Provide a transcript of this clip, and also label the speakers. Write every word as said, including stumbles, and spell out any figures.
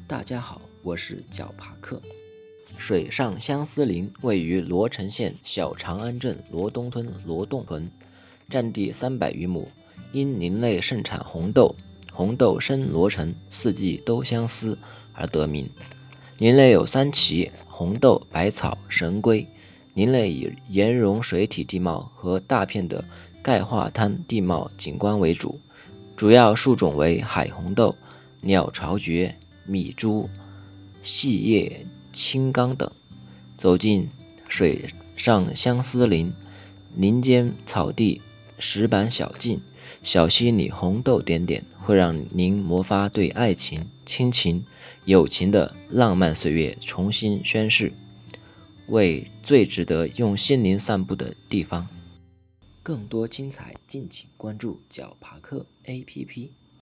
Speaker 1: 大家好，我是角爬克。水上相思林位于罗城县小长安镇罗东村罗洞屯，占地三百余亩，因林内盛产红豆，红豆生罗城，四季都相思而得名。林内有三奇：红豆、百草、神龟。林内以岩溶水体地貌和大片的钙化滩地貌景观为主，主要树种为海红豆、鸟巢蕨、米珠、细叶青冈等。走进水上相思林，林间草地石板小径，小溪里红豆点点，会让您萌发对爱情、亲情、友情的浪漫岁月重新宣誓，为最值得用心灵散步的地方。更多精彩，敬请关注角爬克 A P P。